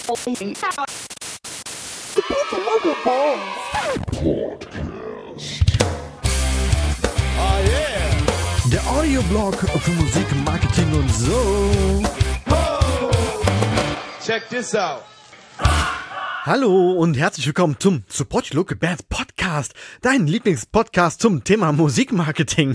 Der Audioblog für Musik, Marketing und so. Check this out. Hallo und herzlich willkommen zum Support Your Local Bands Podcast, dein Lieblingspodcast zum Thema Musikmarketing.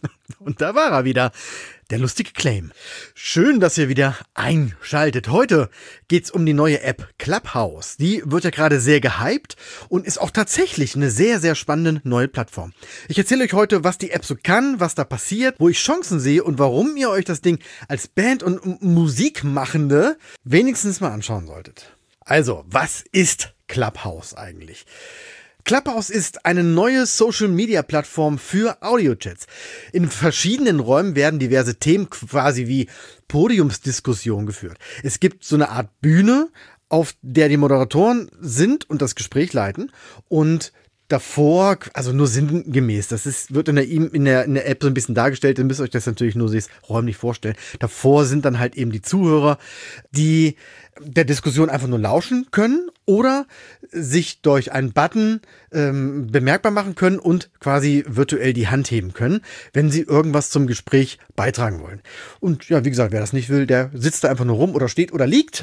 Und da war er wieder, der lustige Claim. Schön, dass ihr wieder einschaltet. Heute geht's um die neue App Clubhouse. Die wird ja gerade sehr gehypt und ist auch tatsächlich eine sehr, sehr spannende neue Plattform. Ich erzähle euch heute, was die App so kann, was da passiert, wo ich Chancen sehe und warum ihr euch das Ding als Band und Musikmachende wenigstens mal anschauen solltet. Also, was ist Clubhouse eigentlich? Clubhouse ist eine neue Social-Media-Plattform für Audiochats. In verschiedenen Räumen werden diverse Themen quasi wie Podiumsdiskussionen geführt. Es gibt so eine Art Bühne, auf der die Moderatoren sind und das Gespräch leiten und davor, also nur sinngemäß, wird in der App so ein bisschen dargestellt, ihr müsst euch das natürlich nur räumlich vorstellen. Davor sind dann halt eben die Zuhörer, die der Diskussion einfach nur lauschen können oder sich durch einen Button bemerkbar machen können und quasi virtuell die Hand heben können, wenn sie irgendwas zum Gespräch beitragen wollen. Und ja, wie gesagt, wer das nicht will, der sitzt da einfach nur rum oder steht oder liegt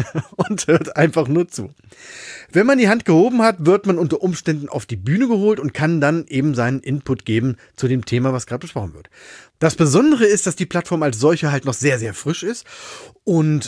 und hört einfach nur zu. Wenn man die Hand gehoben hat, wird man unter Umständen auf die Bühne geholt und kann dann eben seinen Input geben zu dem Thema, was gerade besprochen wird. Das Besondere ist, dass die Plattform als solche halt noch sehr, sehr frisch ist und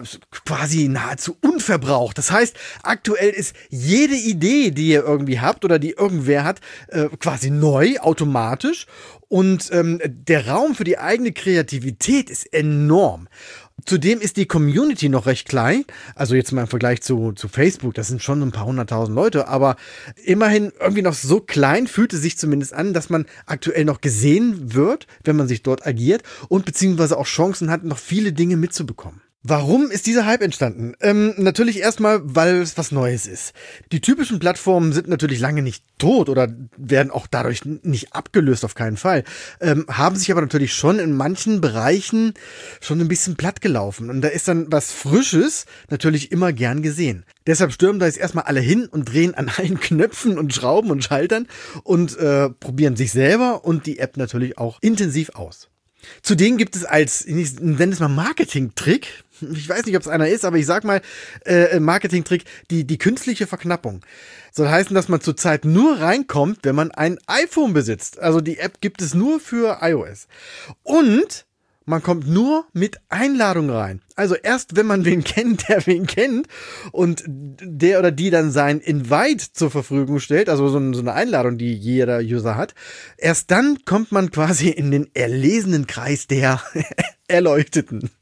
quasi nahezu unverbraucht. Das heißt, aktuell ist jede Idee, die ihr irgendwie habt oder die irgendwer hat, quasi neu, automatisch. Und der Raum für die eigene Kreativität ist enorm. Zudem ist die Community noch recht klein, also jetzt mal im Vergleich zu Facebook, das sind schon ein paar 100.000 Leute, aber immerhin irgendwie noch so klein, fühlt es sich zumindest an, dass man aktuell noch gesehen wird, wenn man sich dort agiert und beziehungsweise auch Chancen hat, noch viele Dinge mitzubekommen. Warum ist dieser Hype entstanden? Natürlich erstmal, weil es was Neues ist. Die typischen Plattformen sind natürlich lange nicht tot oder werden auch dadurch nicht abgelöst, auf keinen Fall. Haben sich aber natürlich schon in manchen Bereichen schon ein bisschen platt gelaufen. Und da ist dann was Frisches natürlich immer gern gesehen. Deshalb stürmen da jetzt erstmal alle hin und drehen an allen Knöpfen und Schrauben und Schaltern und probieren sich selber und die App natürlich auch intensiv aus. Zudem gibt es als, ich nenne es mal Marketing-Trick, ich weiß nicht, ob es einer ist, aber ich sag mal Marketing-Trick, die künstliche Verknappung. Soll heißen, dass man zurzeit nur reinkommt, wenn man ein iPhone besitzt. Also die App gibt es nur für iOS. Und man kommt nur mit Einladung rein. Also erst, wenn man wen kennt, der wen kennt und der oder die dann sein Invite zur Verfügung stellt, also so eine Einladung, die jeder User hat, erst dann kommt man quasi in den erlesenen Kreis der Erleuchteten.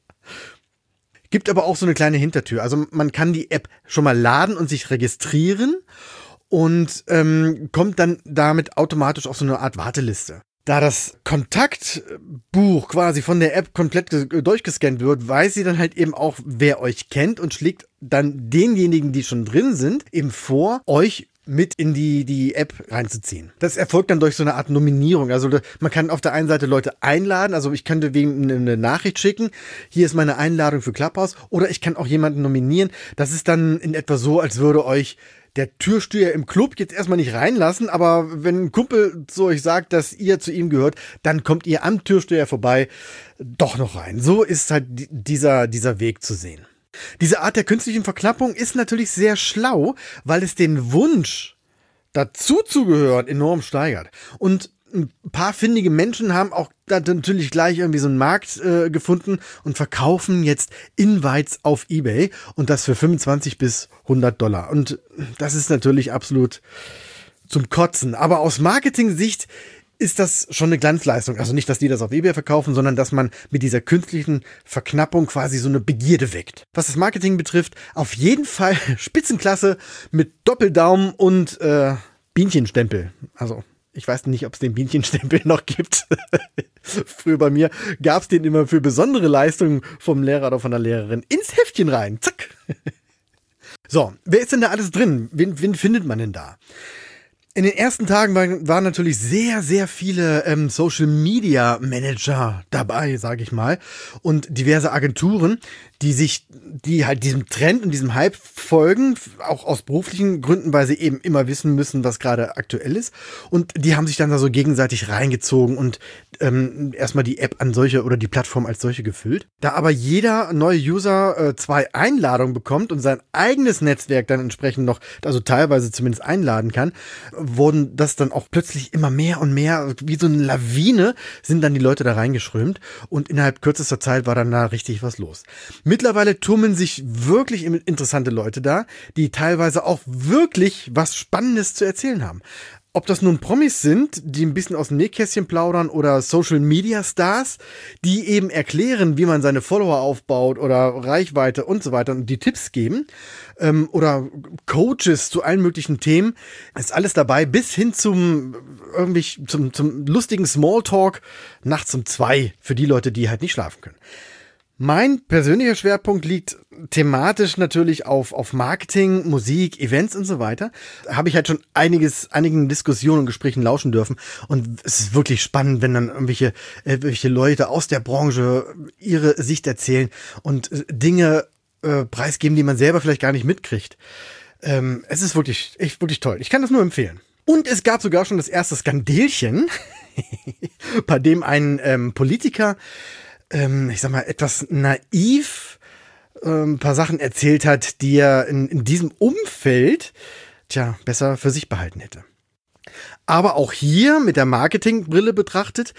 Gibt aber auch so eine kleine Hintertür. Also man kann die App schon mal laden und sich registrieren und kommt dann damit automatisch auf so eine Art Warteliste. Da das Kontaktbuch quasi von der App komplett durchgescannt wird, weiß sie dann halt eben auch, wer euch kennt und schlägt dann denjenigen, die schon drin sind, eben vor, euch mit in die App reinzuziehen. Das erfolgt dann durch so eine Art Nominierung. Also man kann auf der einen Seite Leute einladen, also ich könnte wegen eine Nachricht schicken, hier ist meine Einladung für Clubhouse, oder ich kann auch jemanden nominieren. Das ist dann in etwa so, als würde euch der Türsteher im Club jetzt erstmal nicht reinlassen, aber wenn ein Kumpel zu euch sagt, dass ihr zu ihm gehört, dann kommt ihr am Türsteher vorbei doch noch rein. So ist halt dieser Weg zu sehen. Diese Art der künstlichen Verknappung ist natürlich sehr schlau, weil es den Wunsch, dazu zu gehören, enorm steigert. Und ein paar findige Menschen haben auch da natürlich gleich irgendwie so einen Markt gefunden und verkaufen jetzt Invites auf eBay und das für 25 bis $100. Und das ist natürlich absolut zum Kotzen. Aber aus Marketing-Sicht ist das schon eine Glanzleistung. Also nicht, dass die das auf eBay verkaufen, sondern dass man mit dieser künstlichen Verknappung quasi so eine Begierde weckt. Was das Marketing betrifft, auf jeden Fall Spitzenklasse mit Doppeldaumen und Bienchenstempel. Also ich weiß nicht, ob es den Bienchenstempel noch gibt. Früher bei mir gab es den immer für besondere Leistungen vom Lehrer oder von der Lehrerin ins Heftchen rein. Zack. So, wer ist denn da alles drin? Wen findet man denn da? In den ersten Tagen waren natürlich sehr, sehr viele Social Media Manager dabei, sage ich mal, und diverse Agenturen, die halt diesem Trend und diesem Hype folgen, auch aus beruflichen Gründen, weil sie eben immer wissen müssen, was gerade aktuell ist. Und die haben sich dann da so gegenseitig reingezogen und erstmal die App an solche oder die Plattform als solche gefüllt. Da aber jeder neue User 2 Einladungen bekommt und sein eigenes Netzwerk dann entsprechend noch, also teilweise zumindest einladen kann, wurden das dann auch plötzlich immer mehr und mehr, wie so eine Lawine, sind dann die Leute da reingeströmt und innerhalb kürzester Zeit war dann da richtig was los. Mittlerweile tummeln sich wirklich interessante Leute da, die teilweise auch wirklich was Spannendes zu erzählen haben. Ob das nun Promis sind, die ein bisschen aus dem Nähkästchen plaudern oder Social-Media-Stars, die eben erklären, wie man seine Follower aufbaut oder Reichweite und so weiter und die Tipps geben, oder Coaches zu allen möglichen Themen, ist alles dabei, bis hin zum lustigen Smalltalk nachts um 2 für die Leute, die halt nicht schlafen können. Mein persönlicher Schwerpunkt liegt thematisch natürlich auf Marketing, Musik, Events und so weiter. Da habe ich halt schon einigen Diskussionen und Gesprächen lauschen dürfen. Und es ist wirklich spannend, wenn dann irgendwelche Leute aus der Branche ihre Sicht erzählen und Dinge preisgeben, die man selber vielleicht gar nicht mitkriegt. Es ist wirklich toll. Ich kann das nur empfehlen. Und es gab sogar schon das erste Skandelchen, bei dem ein Politiker ich sag mal, etwas naiv ein paar Sachen erzählt hat, die er in diesem Umfeld, besser für sich behalten hätte. Aber auch hier mit der Marketingbrille betrachtet,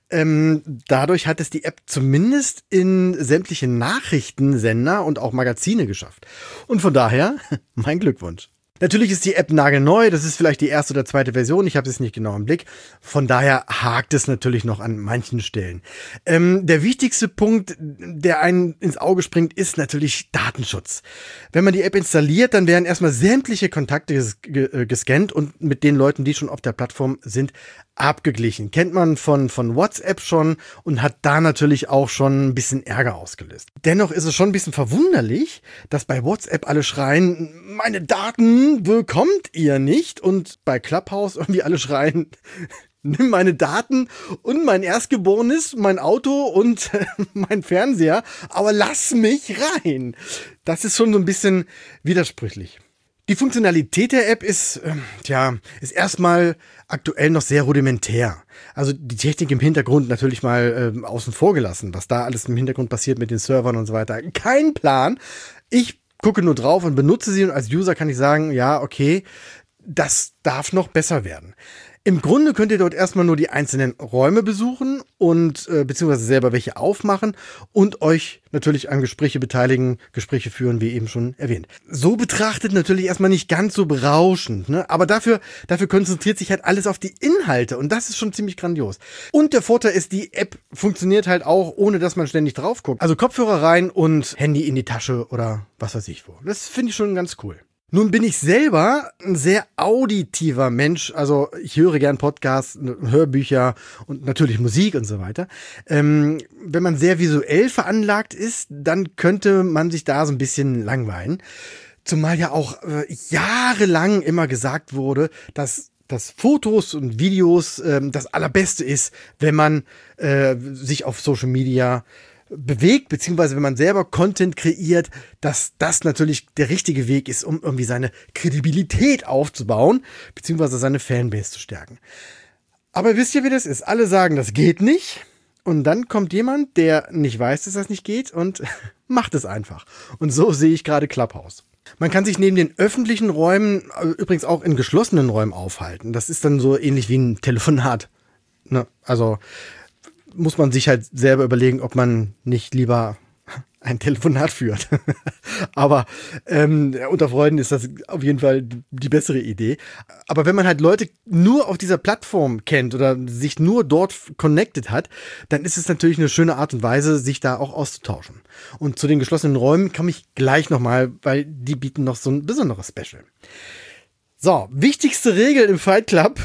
dadurch hat es die App zumindest in sämtliche Nachrichtensender und auch Magazine geschafft. Und von daher, mein Glückwunsch. Natürlich ist die App nagelneu, das ist vielleicht die erste oder zweite Version, ich habe es nicht genau im Blick. Von daher hakt es natürlich noch an manchen Stellen. Der wichtigste Punkt, der einen ins Auge springt, ist natürlich Datenschutz. Wenn man die App installiert, dann werden erstmal sämtliche Kontakte gescannt und mit den Leuten, die schon auf der Plattform sind, abgeglichen. Kennt man von WhatsApp schon und hat da natürlich auch schon ein bisschen Ärger ausgelöst. Dennoch ist es schon ein bisschen verwunderlich, dass bei WhatsApp alle schreien, meine Daten bekommt ihr nicht, und bei Clubhouse irgendwie alle schreien, nimm meine Daten und mein Erstgeborenes, mein Auto und mein Fernseher, aber lass mich rein. Das ist schon so ein bisschen widersprüchlich. Die Funktionalität der App ist erstmal aktuell noch sehr rudimentär. Also die Technik im Hintergrund natürlich mal außen vor gelassen, was da alles im Hintergrund passiert mit den Servern und so weiter. Kein Plan. Ich gucke nur drauf und benutze sie, und als User kann ich sagen, ja, okay, das darf noch besser werden. Im Grunde könnt ihr dort erstmal nur die einzelnen Räume besuchen und beziehungsweise selber welche aufmachen und euch natürlich an Gespräche beteiligen, Gespräche führen, wie eben schon erwähnt. So betrachtet natürlich erstmal nicht ganz so berauschend, ne? Aber dafür konzentriert sich halt alles auf die Inhalte, und das ist schon ziemlich grandios. Und der Vorteil ist, die App funktioniert halt auch, ohne dass man ständig drauf guckt. Also Kopfhörer rein und Handy in die Tasche oder was weiß ich wo. Das finde ich schon ganz cool. Nun bin ich selber ein sehr auditiver Mensch, also ich höre gern Podcasts, Hörbücher und natürlich Musik und so weiter. Wenn man sehr visuell veranlagt ist, dann könnte man sich da so ein bisschen langweilen. Zumal ja auch jahrelang immer gesagt wurde, dass Fotos und Videos das Allerbeste ist, wenn man sich auf Social Media bewegt, beziehungsweise wenn man selber Content kreiert, dass das natürlich der richtige Weg ist, um irgendwie seine Kredibilität aufzubauen, beziehungsweise seine Fanbase zu stärken. Aber wisst ihr, wie das ist? Alle sagen, das geht nicht, und dann kommt jemand, der nicht weiß, dass das nicht geht, und macht es einfach. Und so sehe ich gerade Clubhouse. Man kann sich neben den öffentlichen Räumen übrigens auch in geschlossenen Räumen aufhalten. Das ist dann so ähnlich wie ein Telefonat. Ne? Also muss man sich halt selber überlegen, ob man nicht lieber ein Telefonat führt. Aber unter Freunden ist das auf jeden Fall die bessere Idee. Aber wenn man halt Leute nur auf dieser Plattform kennt oder sich nur dort connected hat, dann ist es natürlich eine schöne Art und Weise, sich da auch auszutauschen. Und zu den geschlossenen Räumen komme ich gleich nochmal, weil die bieten noch so ein besonderes Special. So, wichtigste Regel im Fight Club: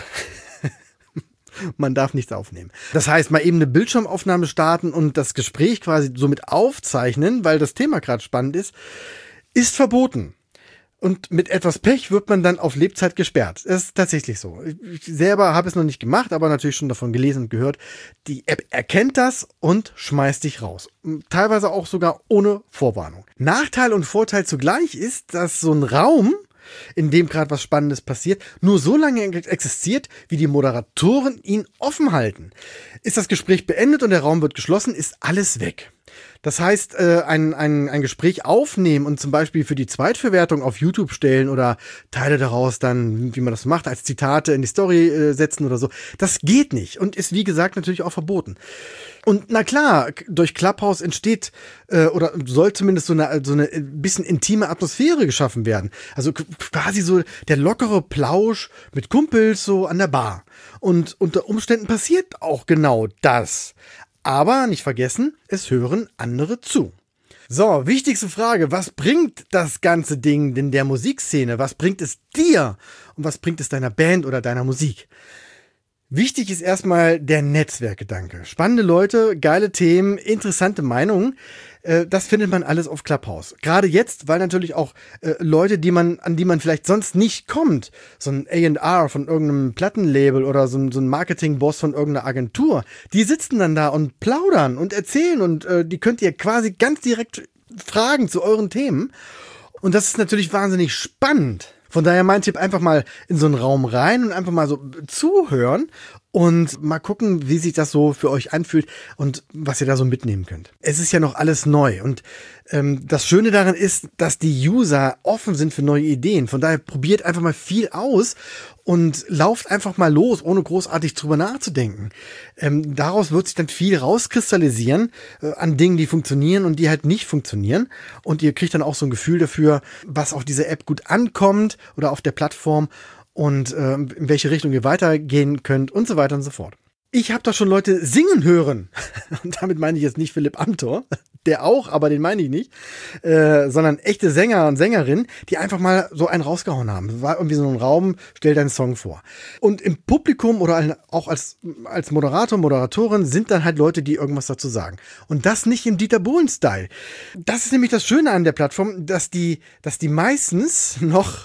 man darf nichts aufnehmen. Das heißt, mal eben eine Bildschirmaufnahme starten und das Gespräch quasi somit aufzeichnen, weil das Thema gerade spannend ist verboten. Und mit etwas Pech wird man dann auf Lebzeit gesperrt. Das ist tatsächlich so. Ich selber habe es noch nicht gemacht, aber natürlich schon davon gelesen und gehört. Die App erkennt das und schmeißt dich raus. Teilweise auch sogar ohne Vorwarnung. Nachteil und Vorteil zugleich ist, dass so ein Raum, in dem gerade was Spannendes passiert, nur so lange existiert, wie die Moderatoren ihn offen halten. Ist das Gespräch beendet und der Raum wird geschlossen, ist alles weg. Das heißt, ein Gespräch aufnehmen und zum Beispiel für die Zweitverwertung auf YouTube stellen oder Teile daraus dann, wie man das macht, als Zitate in die Story setzen oder so, das geht nicht und ist, wie gesagt, natürlich auch verboten. Und na klar, durch Clubhouse entsteht oder soll zumindest so eine bisschen intime Atmosphäre geschaffen werden. Also quasi so der lockere Plausch mit Kumpels so an der Bar. Und unter Umständen passiert auch genau das. Aber nicht vergessen, es hören andere zu. So, wichtigste Frage, was bringt das ganze Ding denn der Musikszene? Was bringt es dir? Und was bringt es deiner Band oder deiner Musik? Wichtig ist erstmal der Netzwerkgedanke. Spannende Leute, geile Themen, interessante Meinungen. Das findet man alles auf Clubhouse. Gerade jetzt, weil natürlich auch Leute, an die man vielleicht sonst nicht kommt, so ein A&R von irgendeinem Plattenlabel oder so ein Marketingboss von irgendeiner Agentur, die sitzen dann da und plaudern und erzählen und die könnt ihr quasi ganz direkt fragen zu euren Themen. Und das ist natürlich wahnsinnig spannend. Von daher mein Tipp, einfach mal in so einen Raum rein und einfach mal so zuhören und mal gucken, wie sich das so für euch anfühlt und was ihr da so mitnehmen könnt. Es ist ja noch alles neu und das Schöne daran ist, dass die User offen sind für neue Ideen. Von daher probiert einfach mal viel aus und lauft einfach mal los, ohne großartig drüber nachzudenken. Daraus wird sich dann viel rauskristallisieren an Dingen, die funktionieren und die halt nicht funktionieren. Und ihr kriegt dann auch so ein Gefühl dafür, was auf dieser App gut ankommt oder auf der Plattform und in welche Richtung ihr weitergehen könnt und so weiter und so fort. Ich habe da schon Leute singen hören. Und damit meine ich jetzt nicht Philipp Amthor, der auch, aber den meine ich nicht, sondern echte Sänger und Sängerinnen, die einfach mal so einen rausgehauen haben. War irgendwie so ein Raum, stell deinen Song vor. Und im Publikum oder auch als Moderator, Moderatorin sind dann halt Leute, die irgendwas dazu sagen. Und das nicht im Dieter Bohlen-Style. Das ist nämlich das Schöne an der Plattform, dass die meistens noch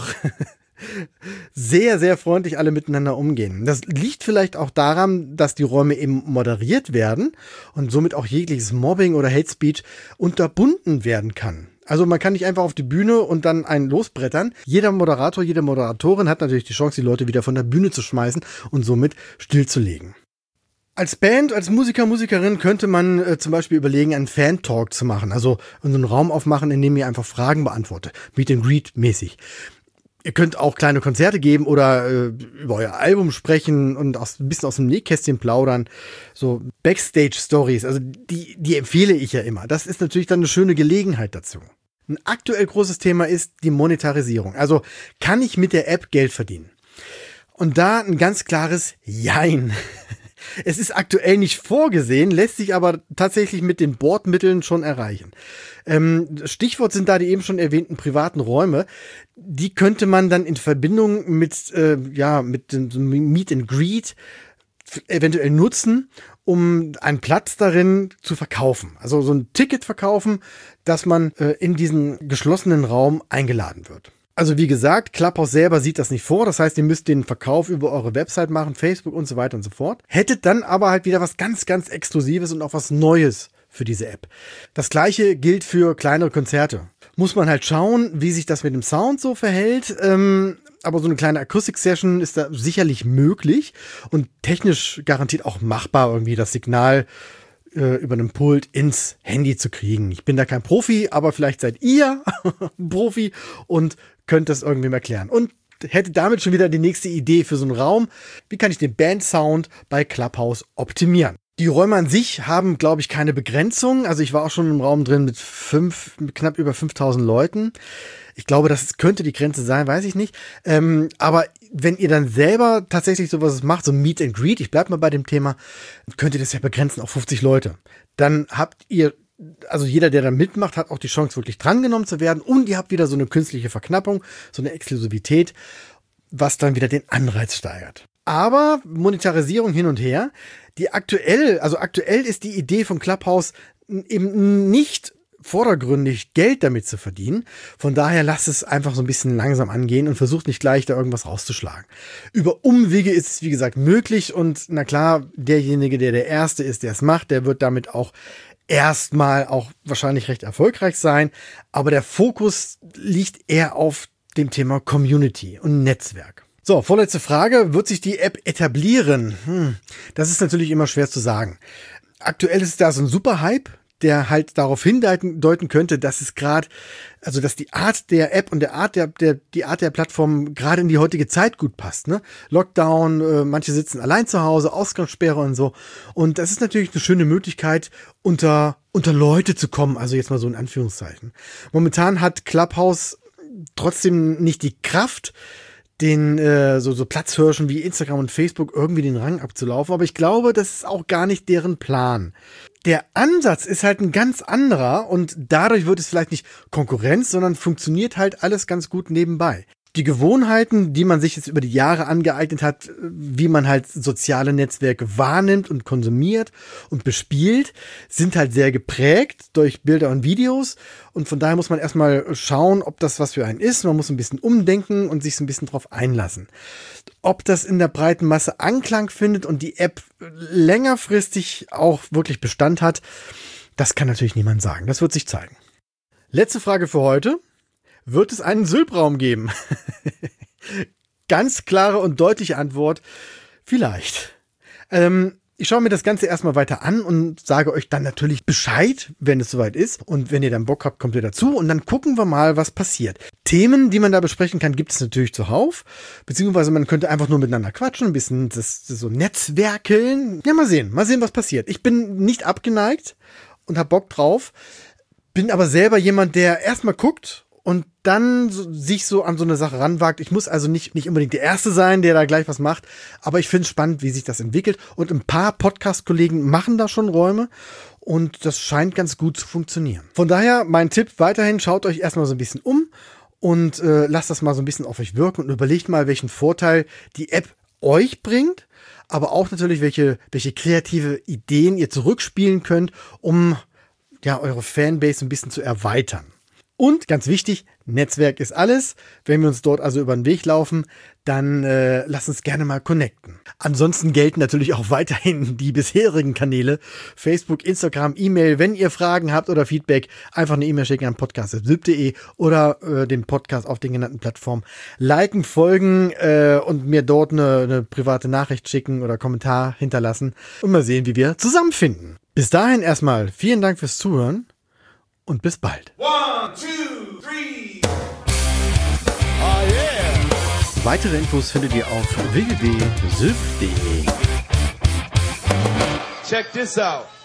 sehr, sehr freundlich alle miteinander umgehen. Das liegt vielleicht auch daran, dass die Räume eben moderiert werden und somit auch jegliches Mobbing oder Hate Speech unterbunden werden kann. Also man kann nicht einfach auf die Bühne und dann einen losbrettern. Jeder Moderator, jede Moderatorin hat natürlich die Chance, die Leute wieder von der Bühne zu schmeißen und somit stillzulegen. Als Band, als Musiker, Musikerin könnte man zum Beispiel überlegen, einen Fan-Talk zu machen. Also einen Raum aufmachen, in dem ihr einfach Fragen beantwortet. Meet and Greet mäßig. Ihr könnt auch kleine Konzerte geben oder über euer Album sprechen und ein bisschen aus dem Nähkästchen plaudern. So Backstage-Stories, also die empfehle ich ja immer. Das ist natürlich dann eine schöne Gelegenheit dazu. Ein aktuell großes Thema ist die Monetarisierung. Also kann ich mit der App Geld verdienen? Und da ein ganz klares Jein. Es ist aktuell nicht vorgesehen, lässt sich aber tatsächlich mit den Bordmitteln schon erreichen. Stichwort sind da die eben schon erwähnten privaten Räume. Die könnte man dann in Verbindung mit dem Meet and Greet eventuell nutzen, um einen Platz darin zu verkaufen. Also so ein Ticket verkaufen, dass man in diesen geschlossenen Raum eingeladen wird. Also wie gesagt, Clubhouse selber sieht das nicht vor. Das heißt, ihr müsst den Verkauf über eure Website machen, Facebook und so weiter und so fort. Hättet dann aber halt wieder was ganz, ganz Exklusives und auch was Neues für diese App. Das gleiche gilt für kleinere Konzerte. Muss man halt schauen, wie sich das mit dem Sound so verhält. Aber so eine kleine Akustik-Session ist da sicherlich möglich und technisch garantiert auch machbar, irgendwie das Signal über einem Pult ins Handy zu kriegen. Ich bin da kein Profi, aber vielleicht seid ihr Profi und könnt das irgendwem erklären. Und hätte damit schon wieder die nächste Idee für so einen Raum. Wie kann ich den Band-Sound bei Clubhouse optimieren? Die Räume an sich haben, glaube ich, keine Begrenzung. Also ich war auch schon im Raum drin mit knapp über 5000 Leuten. Ich glaube, das könnte die Grenze sein, weiß ich nicht. Aber wenn ihr dann selber tatsächlich sowas macht, so Meet and Greet, ich bleib mal bei dem Thema, könnt ihr das ja begrenzen auf 50 Leute. Dann habt ihr, also jeder, der da mitmacht, hat auch die Chance, wirklich drangenommen zu werden. Und ihr habt wieder so eine künstliche Verknappung, so eine Exklusivität, was dann wieder den Anreiz steigert. Aber Monetarisierung hin und her. Aktuell ist die Idee von Clubhouse eben nicht vordergründig Geld damit zu verdienen. Von daher lasst es einfach so ein bisschen langsam angehen und versucht nicht gleich da irgendwas rauszuschlagen. Über Umwege ist es, wie gesagt, möglich und na klar, derjenige, der Erste ist, der es macht, der wird damit auch erstmal auch wahrscheinlich recht erfolgreich sein. Aber der Fokus liegt eher auf dem Thema Community und Netzwerk. So, vorletzte Frage. Wird sich die App etablieren? Das ist natürlich immer schwer zu sagen. Aktuell ist da so ein Superhype, der halt darauf hindeuten könnte, dass es gerade, also dass die Art der App und die Art der Plattform gerade in die heutige Zeit gut passt, ne? Lockdown, manche sitzen allein zu Hause, Ausgangssperre und so. Und das ist natürlich eine schöne Möglichkeit, unter Leute zu kommen, also jetzt mal so in Anführungszeichen. Momentan hat Clubhouse trotzdem nicht die Kraft, den so Platzhirschen wie Instagram und Facebook irgendwie den Rang abzulaufen, aber ich glaube, das ist auch gar nicht deren Plan. Der Ansatz ist halt ein ganz anderer und dadurch wird es vielleicht nicht Konkurrenz, sondern funktioniert halt alles ganz gut nebenbei. Die Gewohnheiten, die man sich jetzt über die Jahre angeeignet hat, wie man halt soziale Netzwerke wahrnimmt und konsumiert und bespielt, sind halt sehr geprägt durch Bilder und Videos. Und von daher muss man erstmal schauen, ob das was für einen ist. Man muss ein bisschen umdenken und sich so ein bisschen drauf einlassen. Ob das in der breiten Masse Anklang findet und die App längerfristig auch wirklich Bestand hat, das kann natürlich niemand sagen. Das wird sich zeigen. Letzte Frage für heute. Wird es einen Sylpraum geben? Ganz klare und deutliche Antwort, vielleicht. Ich schaue mir das Ganze erstmal weiter an und sage euch dann natürlich Bescheid, wenn es soweit ist. Und wenn ihr dann Bock habt, kommt ihr dazu und dann gucken wir mal, was passiert. Themen, die man da besprechen kann, gibt es natürlich zuhauf. Beziehungsweise man könnte einfach nur miteinander quatschen, ein bisschen das so netzwerkeln. Ja, mal sehen, was passiert. Ich bin nicht abgeneigt und habe Bock drauf. Bin aber selber jemand, der erstmal guckt und dann sich so an so eine Sache ranwagt. Ich muss also nicht unbedingt der Erste sein, der da gleich was macht, aber ich finde es spannend, wie sich das entwickelt. Und ein paar Podcast-Kollegen machen da schon Räume und das scheint ganz gut zu funktionieren. Von daher mein Tipp weiterhin, schaut euch erstmal so ein bisschen um und lasst das mal so ein bisschen auf euch wirken und überlegt mal, welchen Vorteil die App euch bringt, aber auch natürlich, welche kreative Ideen ihr zurückspielen könnt, um ja eure Fanbase ein bisschen zu erweitern. Und ganz wichtig, Netzwerk ist alles. Wenn wir uns dort also über den Weg laufen, dann lasst uns gerne mal connecten. Ansonsten gelten natürlich auch weiterhin die bisherigen Kanäle. Facebook, Instagram, E-Mail. Wenn ihr Fragen habt oder Feedback, einfach eine E-Mail schicken an podcast@syb.de oder den Podcast auf den genannten Plattformen liken, folgen und mir dort eine private Nachricht schicken oder Kommentar hinterlassen und mal sehen, wie wir zusammenfinden. Bis dahin erstmal vielen Dank fürs Zuhören. Und bis bald. 1, 2, 3. Oh yeah. Weitere Infos findet ihr auf www.syb.de. Check this out.